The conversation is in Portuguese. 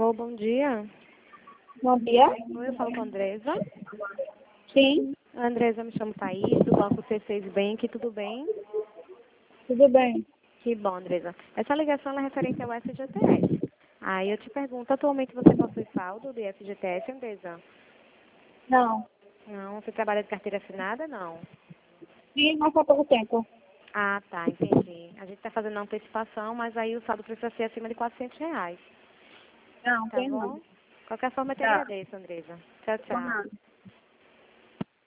Alô, bom dia. Bom dia. Oi, eu falo com a Andresa. Sim, Andresa, me chamo Thaís, do Banco C6 Bank, tudo bem? tudo bem. Que bom, Andresa. Essa ligação é referente ao FGTS. Aí eu te pergunto, atualmente você possui saldo de FGTS, Andresa? Não. Não, você trabalha de carteira assinada? Não. Sim, mas há pouco tempo. Ah, tá, entendi. A gente está fazendo a antecipação, mas aí o saldo precisa ser acima de R$ 400. Não, Tá tem não. bom? De qualquer forma, eu te Tá. agradeço, Andresa. Tchau, Por tchau. nada.